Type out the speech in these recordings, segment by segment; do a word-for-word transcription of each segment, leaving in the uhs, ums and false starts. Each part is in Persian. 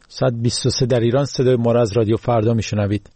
صد و بیست و سه در ایران. صدای ما را از رادیو فردا میشنوید.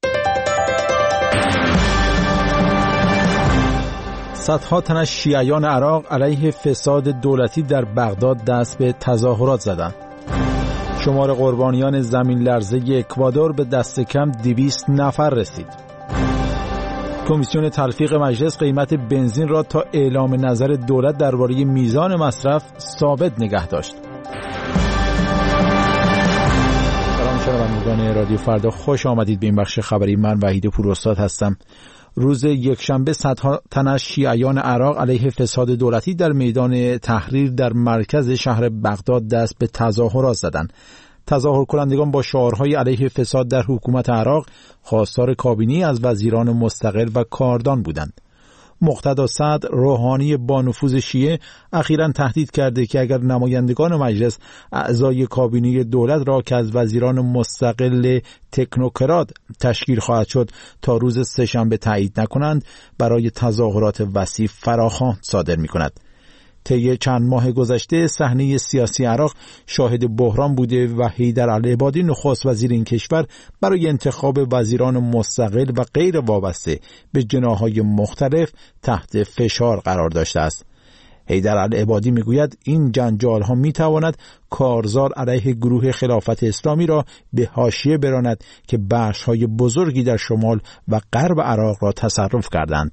صدها تن از شیعیان عراق علیه فساد دولتی در بغداد دست به تظاهرات زدند. شمار قربانیان زمین لرزه اکوادور به دست کم دویست نفر رسید. کمیسیون تلفیق مجلس قیمت بنزین را تا اعلام نظر دولت درباره میزان مصرف ثابت نگه داشت. سلام شنوندگان رادیو فردا، خوش آمدید به این بخش خبری. من وحید پوراستاد هستم. روز یکشنبه صدها تن از شیعیان عراق علیه فساد دولتی در میدان تحریر در مرکز شهر بغداد دست به تظاهرات زدند. تظاهر کنندگان با شعارهای علیه فساد در حکومت عراق خواستار کابینه از وزیران مستقل و کاردان بودند. مقتدا صدر روحانی با نفوذ شیعه اخیراً تهدید کرده که اگر نمایندگان مجلس اعضای کابینه دولت را که از وزیران مستقل تکنوکرات تشکیل خواهد شد تا روز سه‌شنبه تایید نکنند، برای تظاهرات وسیع فراخوان صادر می‌کند. طی چند ماه گذشته صحنه سیاسی عراق شاهد بحران بوده و حیدر العبادی نخست وزیر این کشور برای انتخاب وزیران مستقل و غیر وابسته به جناح‌های مختلف تحت فشار قرار داشته است. حیدر العبادی میگوید این جنجال ها می تواند کارزار علیه گروه خلافت اسلامی را به حاشیه براند که بخش‌های بزرگی در شمال و غرب عراق را تصرف کردند.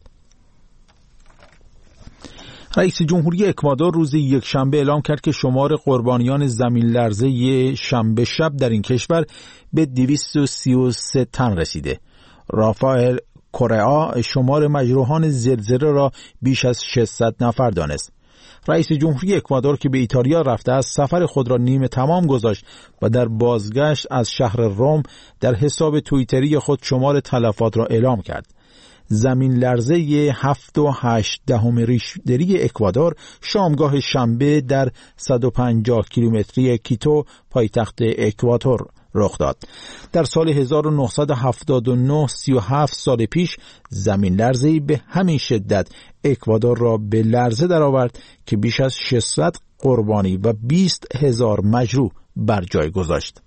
رئیس جمهوری اکوادور روز یکشنبه اعلام کرد که شمار قربانیان زمین لرزه شنبه شب در این کشور به دویست و سی و سه تن رسیده. رافائل کورئا شمار مجروحان زلزله را بیش از ششصد نفر دانست. رئیس جمهوری اکوادور که به ایتالیا رفته است سفر خود را نیمه تمام گذاشت و در بازگشت از شهر روم در حساب توییتری خود شمار تلفات را اعلام کرد. زمین لرزه هفت و هشت دهم ریشتری اکوادور شامگاه شنبه در صد و پنجاه کیلومتری کیتو پایتخت اکوادور رخ داد. در سال هزار و نهصد و هفتاد و نه، سی و هفت سال پیش، زمین لرزه‌ای به همین شدت اکوادور را به لرزه درآورد که بیش از ششصد قربانی و بیست هزار مجروح بر جای گذاشت.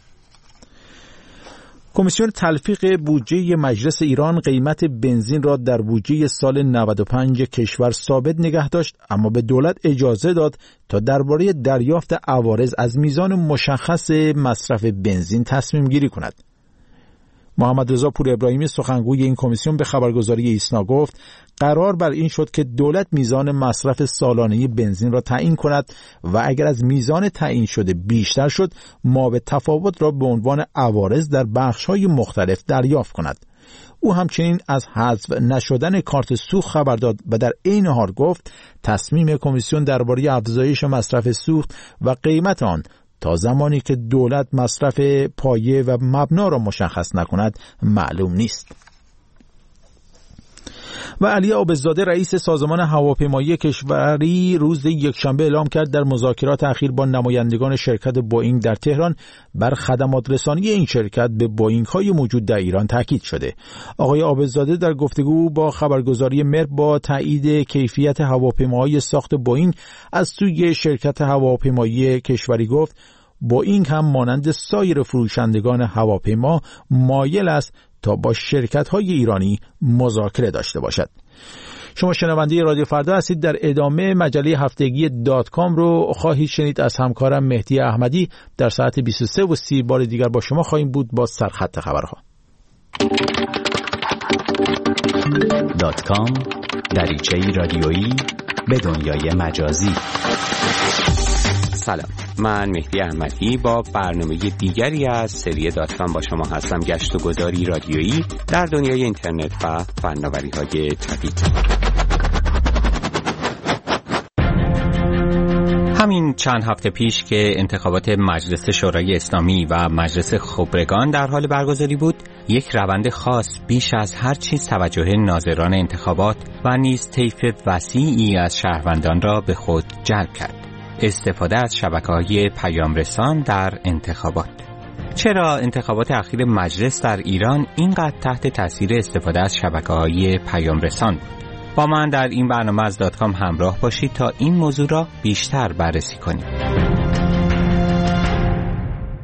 کمیسیون تلفیق بودجه مجلس ایران قیمت بنزین را در بودجه سال نود و پنج کشور ثابت نگه داشت، اما به دولت اجازه داد تا درباره دریافت عوارض از میزان مشخص مصرف بنزین تصمیم گیری کند. محمد رضا پور ابراهیمی سخنگوی این کمیسیون به خبرگزاری ایسنا گفت قرار بر این شد که دولت میزان مصرف سالانه بنزین را تعیین کند و اگر از میزان تعیین شده بیشتر شد ما به تفاوت را به عنوان عوارض در بخش‌های مختلف دریافت کند. او همچنین از حذف نشدن کارت سوخت خبر داد و در عین حال گفت تصمیم کمیسیون درباره افزایش مصرف سوخت و قیمت آن تا زمانی که دولت مصرف پایه و مبنا را مشخص نکند معلوم نیست. و علی عابدزاده رئیس سازمان هواپیمایی کشوری روز یکشنبه اعلام کرد در مذاکرات اخیر با نمایندگان شرکت بوئینگ در تهران بر خدمات رسانی این شرکت به بوئینگ های موجود در ایران تاکید شده. آقای عابدزاده در گفتگو با خبرگزاری مر با تایید کیفیت هواپیماهای ساخت بوئینگ از سوی شرکت هواپیمایی کشوری گفت بوئینگ هم مانند سایر فروشندگان هواپیما مایل است تا با شرکت‌های ایرانی مذاکره داشته باشد. شما شنونده رادیو فردا هستید. در ادامه مجله هفتگی دات کام رو خواهید شنید. از همکارم مهدی احمدی در ساعت بیست و سه و سی بار دیگر با شما خواهیم بود با سرخط خبرها. دات کام، دریچه‌ای رادیویی به دنیای مجازی. سلام، من مهدی احمدی با برنامه دیگری از سری دات کام با شما هستم. گشت و گذاری رادیویی در دنیای اینترنت و فناوری‌های جدید. همین چند هفته پیش که انتخابات مجلس شورای اسلامی و مجلس خبرگان در حال برگزاری بود، یک روند خاص بیش از هر چیز توجه ناظران انتخابات و نیز طیف وسیعی از شهروندان را به خود جلب کرد: استفاده از شبکه‌های پیام رسان در انتخابات. چرا انتخابات اخیر مجلس در ایران اینقدر تحت تاثیر استفاده از شبکه‌های پیام رسان بود؟ با من در این برنامه از دات کام همراه باشید تا این موضوع را بیشتر بررسی کنیم.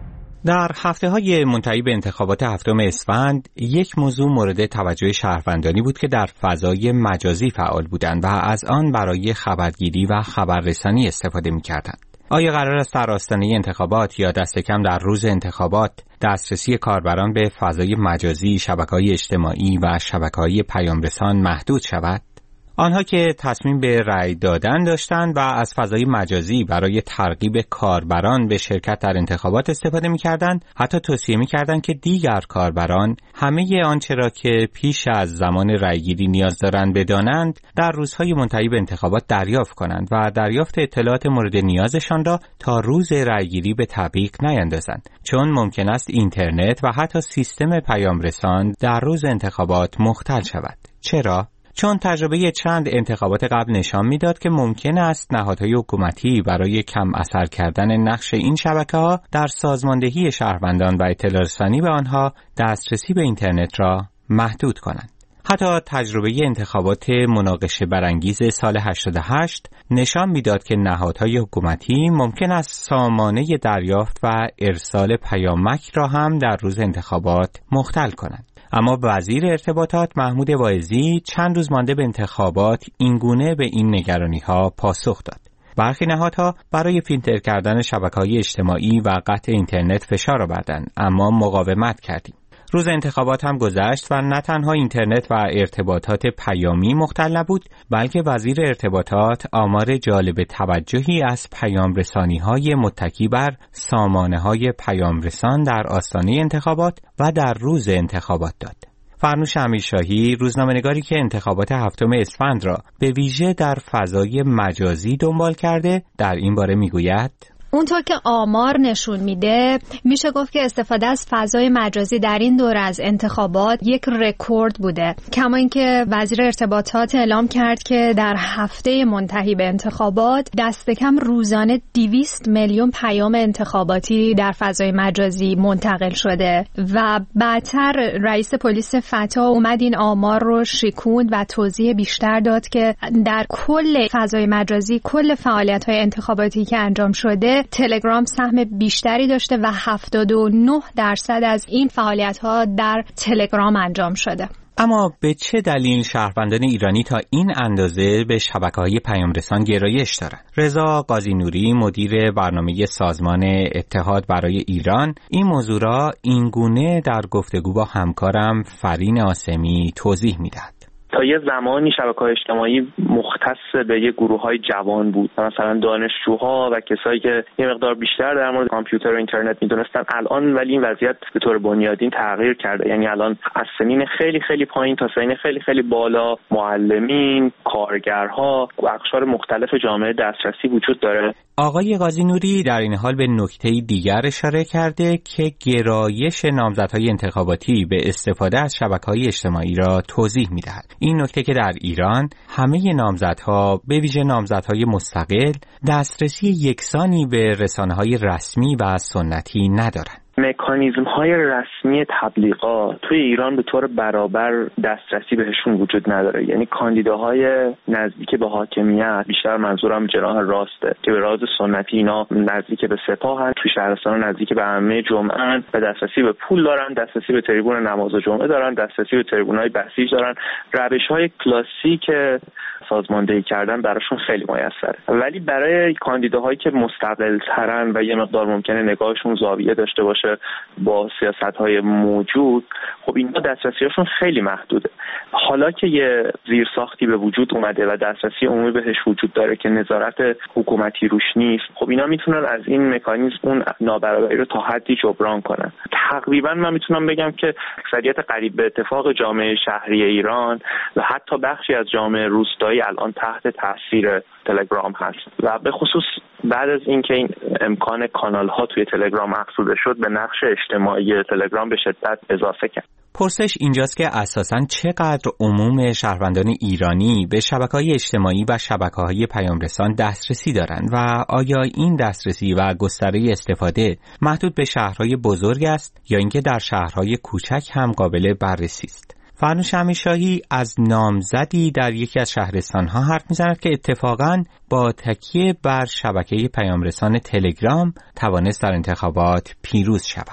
در هفته‌های منتهی به انتخابات هفتم اسفند یک موضوع مورد توجه شهروندانی بود که در فضای مجازی فعال بودند و از آن برای خبرگیری و خبررسانی استفاده می‌کردند. آیا قرار است در آستانه انتخابات یا دست کم در روز انتخابات دسترسی کاربران به فضای مجازی، شبکه‌های اجتماعی و شبکه‌های پیام‌رسان محدود شود؟ آنها که تصمیم به رأی دادن داشتند و از فضای مجازی برای ترغیب کاربران به شرکت در انتخابات استفاده می‌کردند، حتی توصیه می‌کردند که دیگر کاربران همه آنچه را که پیش از زمان رأیگیری نیاز دارند بدانند، در روزهای منتهی به انتخابات دریافت کنند و دریافت اطلاعات مورد نیازشان را تا روز رأیگیری به تعویق نیندازند، چون ممکن است اینترنت و حتی سیستم پیام‌رسان در روز انتخابات مختل شود. چرا؟ چون تجربه چند انتخابات قبل نشان میداد که ممکن است نهادهای حکومتی برای کم اثر کردن نقش این شبکه‌ها در سازماندهی شهروندان و اطلاع رسانی به آنها دسترسی به اینترنت را محدود کنند. حتی تجربه انتخابات مناقشه برانگیز سال هشتاد و هشت نشان میداد که نهادهای حکومتی ممکن است سامانه دریافت و ارسال پیامک را هم در روز انتخابات مختل کنند. اما وزیر ارتباطات محمود واعظی چند روز مانده به انتخابات اینگونه به این نگرانی‌ها پاسخ داد. برخی نهادها برای فیلتر کردن شبکه‌های اجتماعی و قطع اینترنت فشار آوردند، اما مقاومت کردیم. روز انتخابات هم گذشت و نه تنها اینترنت و ارتباطات پیامی مختل نبود، بلکه وزیر ارتباطات آمار جالب توجهی از پیام رسانی‌های متکی بر سامانه‌های پیام رسان در آستانه انتخابات و در روز انتخابات داد. فرنوش امیرشاهی، روزنامه‌نگاری که انتخابات هفتم اسفند را به ویژه در فضای مجازی دنبال کرده، در این باره می‌گوید: اونطور که آمار نشون میده، میشه گفت که استفاده از فضای مجازی در این دوره از انتخابات یک رکورد بوده. کما اینکه وزیر ارتباطات اعلام کرد که در هفته منتهی به انتخابات دست کم روزانه دویست میلیون پیام انتخاباتی در فضای مجازی منتقل شده و بعدتر رئیس پلیس فتا اومد این آمار رو شکوند و توضیح بیشتر داد که در کل فضای مجازی، کل فعالیت‌های انتخاباتی که انجام شده، تلگرام سهم بیشتری داشته و هفتاد و نه درصد از این فعالیت‌ها در تلگرام انجام شده. اما به چه دلیل شهروندان ایرانی تا این اندازه به شبکه‌های پیام‌رسان گرایش دارند؟ رضا قاضی‌نوری، مدیر برنامه سازمان اتحاد برای ایران، این موضوع را اینگونه در گفتگو با همکارم فرین آسمی توضیح می‌دهد. تا یه زمانی شبکه‌های اجتماعی مختص به یه گروه‌های جوان بود، مثلا دانشجوها و کسایی که یه مقدار بیشتر در مورد کامپیوتر و اینترنت می‌دونستن. الان ولی این وضعیت به طور بنیادین تغییر کرده، یعنی الان از سنین خیلی خیلی پایین تا سنین خیلی خیلی بالا معلمین، کارگرها، اقشار مختلف جامعه دسترسی وجود داره. آقای قاضی‌نوری در این حال به نکته دیگر اشاره کرده که گرایش نامزدهای انتخاباتی به استفاده از شبکه‌های اجتماعی را توضیح می‌دهد. این نکته که در ایران همه نامزدها، به ویژه نامزدهای مستقل، دسترسی یکسانی به رسانه‌های رسمی و سنتی ندارند. مکانیزم‌های رسمی تبلیغات توی ایران به طور برابر دسترسی بهشون وجود نداره. یعنی کاندیداهای نزدیک به حاکمیت، بیشتر منظورم جناح راسته، که به راز سنتی اینا نزدیک به سپاهن، توی شهرستان نزدیک به عمه جمعه، و دسترسی به پول دارن، دسترسی به تریبون نماز جمعه دارن، دسترسی به تریبون‌های بسیج دارن. روش‌های کلاسیک سازماندهی کردن براشون خیلی میسره. ولی برای کاندیداهایی که مستقل ترن و یه مقدار ممکنه نگاهشون زاویه داشته باشه با سیاست‌های موجود، خب اینها دسترسیشون خیلی محدوده. حالا که یه زیرساختی به وجود اومده و دسترسی عمومی بهش وجود داره که نظارت حکومتی روش نیست، خب اینا میتونن از این مکانیزم اون نابرابری رو تا حدی جبران کنن. تقریبا من میتونم بگم که اکثریت قریب به اتفاق جامعه شهری ایران و حتی بخشی از جامعه روستایی الان تحت تاثیر تلگرام هست و به خصوص بعد از اینکه این امکان کانال ها توی تلگرام افزوده شد، به نقش اجتماعی تلگرام به شدت اضافه کرد. پرسش اینجاست که اساساً چقدر عموم شهروندان ایرانی به شبکه‌های اجتماعی و شبکه‌های پیام‌رسان دسترسی دارند و آیا این دسترسی و گستره استفاده محدود به شهرهای بزرگ است یا اینکه در شهرهای کوچک هم قابل بررسی است؟ فرنوش امیرشاهی از نامزدی در یکی از شهرستان‌ها حرف می‌زند که اتفاقاً با تکیه بر شبکه پیام‌رسان تلگرام توانست در انتخابات پیروز شود.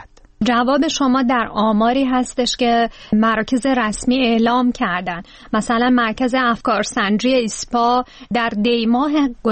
جواب شما در آماری هستش که مراکز رسمی اعلام کردن. مثلا مرکز افکارسنجی ایسپا در دی ماه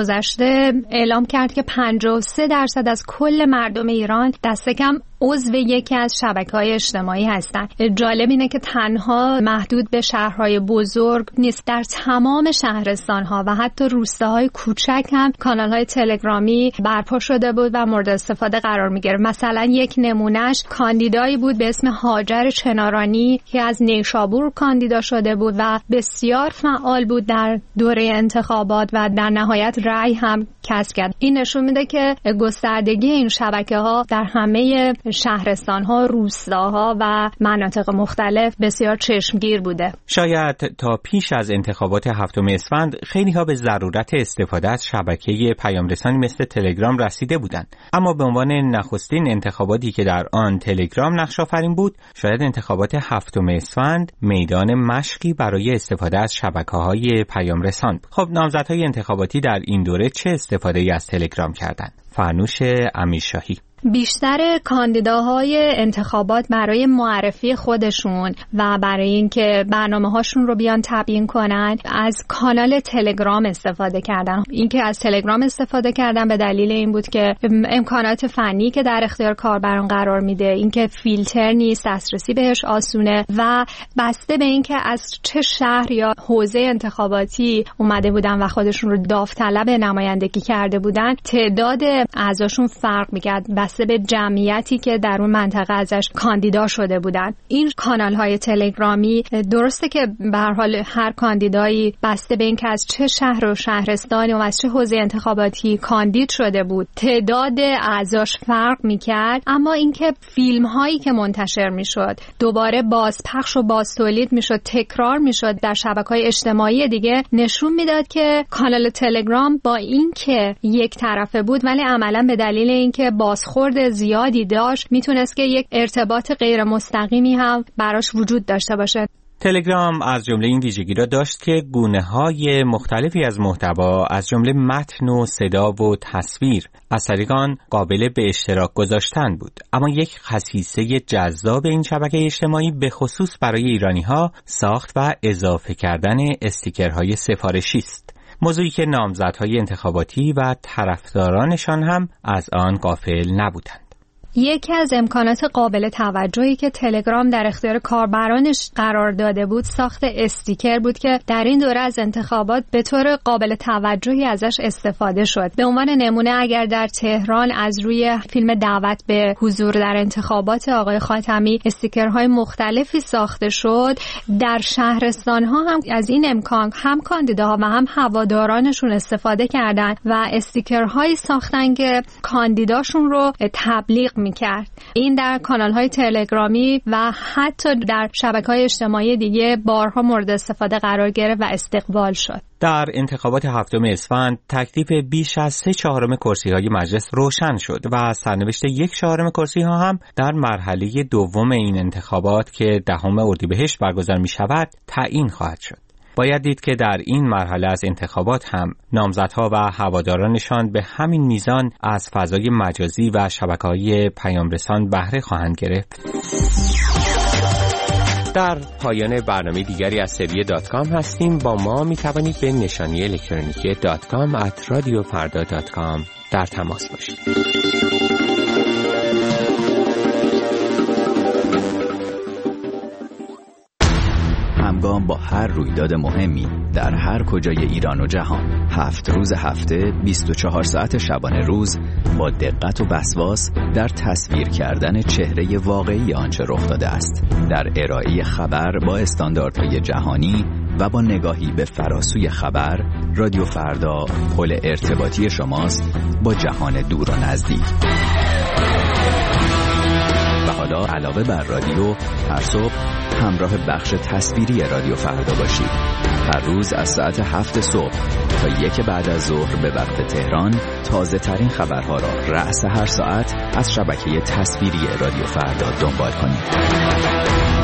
گذشته اعلام کرد که پنجاه و سه درصد از کل مردم ایران دست کم عضو یکی از شبکه‌های اجتماعی هستند. جالب اینه که تنها محدود به شهرهای بزرگ نیست، در تمام شهرستان‌ها و حتی روستاهای کوچک هم کانال‌های تلگرامی برپا شده بود و مورد استفاده قرار می‌گرفت. مثلا یک نمونهش کاندیدایی بود به اسم هاجر چنارانی که از نیشابور کاندیدا شده بود و بسیار فعال بود در دوره انتخابات و در نهایت رأی هم کسب کرد. این نشون میده که گستردگی این شبکه‌ها در همه شهرستان‌ها، روستاها و مناطق مختلف بسیار چشمگیر بوده. شاید تا پیش از انتخابات هفتم اسفند خیلی‌ها به ضرورت استفاده از شبکه پیام‌رسانی مثل تلگرام رسیده بودند، اما به عنوان نخستین انتخاباتی که در آن تلگرام نقش آفرین بود، شاید انتخابات هفتم اسفند میدان مشقی برای استفاده از شبکه‌های پیام‌رسان بود. خب نامزدهای انتخاباتی در این دوره چه استفاده‌ای از تلگرام کردند؟ فرنوش امیرشاهی. بیشتر کاندیداهای انتخابات برای معرفی خودشون و برای اینکه برنامه‌هاشون رو بیان تبیین کنن از کانال تلگرام استفاده کردن. اینکه از تلگرام استفاده کردن به دلیل این بود که امکانات فنی که در اختیار کاربران قرار میده، اینکه فیلتر نیست، دسترسی بهش آسونه و بسته به اینکه از چه شهر یا حوزه انتخاباتی اومده بودن و خودشون رو داوطلب نمایندگی کرده بودن، تعداد اعضاشون فرق می‌کرد بسته به جمعیتی که در اون منطقه ازش کاندیدا شده بودن. این کانال‌های تلگرامی درسته که به هر حال هر کاندیدایی بسته به اینکه از چه شهر و شهرستانی و از چه حوزه انتخاباتی کاندید شده بود تعداد اعضاش فرق می‌کرد، اما اینکه فیلم‌هایی که منتشر می‌شد دوباره بازپخش و بازتولید می‌شد، تکرار می‌شد در شبکه‌های اجتماعی دیگه، نشون میداد که کانال تلگرام با اینکه یک طرفه بود ولی عملاً به دلیل اینکه بازخورد زیادی داشت میتونست که یک ارتباط غیر مستقیمی هم براش وجود داشته باشه. تلگرام از جمله این ویژگی را داشت که گونه‌های مختلفی از محتوا از جمله متن و صدا و تصویر از طریق آن قابل به اشتراک گذاشتن بود. اما یک خصیصه جذاب این شبکه اجتماعی به خصوص برای ایرانی‌ها ساخت و اضافه کردن استیکرهای سفارشی است. موضوعی که نامزدهای انتخاباتی و طرفدارانشان هم از آن غافل نبودند. یکی از امکانات قابل توجهی که تلگرام در اختیار کاربرانش قرار داده بود ساخت استیکر بود که در این دوره از انتخابات به طور قابل توجهی ازش استفاده شد. به عنوان نمونه اگر در تهران از روی فیلم دعوت به حضور در انتخابات آقای خاتمی استیکرهای مختلفی ساخته شد، در شهرستان‌ها هم از این امکان هم کاندیداها و هم هوادارانشون استفاده کردند و استیکرهایی ساختن که کاندیداشون رو تبلیغ میکرد. این در کانال‌های تلگرامی و حتی در شبکه‌های اجتماعی دیگه بارها مورد استفاده قرار گرفت و استقبال شد. در انتخابات هفتم اسفند تکلیف بیش از سه چهارم کرسی‌های مجلس روشن شد و سرنوشت یک چهارم کرسی‌ها هم در مرحله دوم این انتخابات که دهم اردیبهشت برگزار می‌شود تعیین خواهد شد. باید دید که در این مرحله از انتخابات هم نامزدها و هوادارانشان به همین میزان از فضای مجازی و شبکه‌های پیام‌رسان بهره خواهند گرفت. در پایان برنامه دیگری از سری دات کام هستیم. با ما می توانید به نشانی الکترونیکی دات کام ات رادیو فردا دات کام در تماس باشید. همگام با هر رویداد مهمی در هر کجای ایران و جهان، هفت روز هفته، بیست و چهار ساعت شبانه روز، با دقت و وسواس در تصویر کردن چهره واقعی آنچه رخ داده است، در ارائه خبر با استانداردهای جهانی و با نگاهی به فراسوی خبر، رادیو فردا پل ارتباطی شماست با جهان دور و نزدیک. و حالا علاوه بر رادیو، هر صبح همراه بخش تصویری رادیو فردا باشید. هر روز از ساعت هفت صبح تا یک بعد از ظهر به وقت تهران تازه ترین خبرها را رأس هر ساعت از شبکه تصویری رادیو فردا دنبال کنید.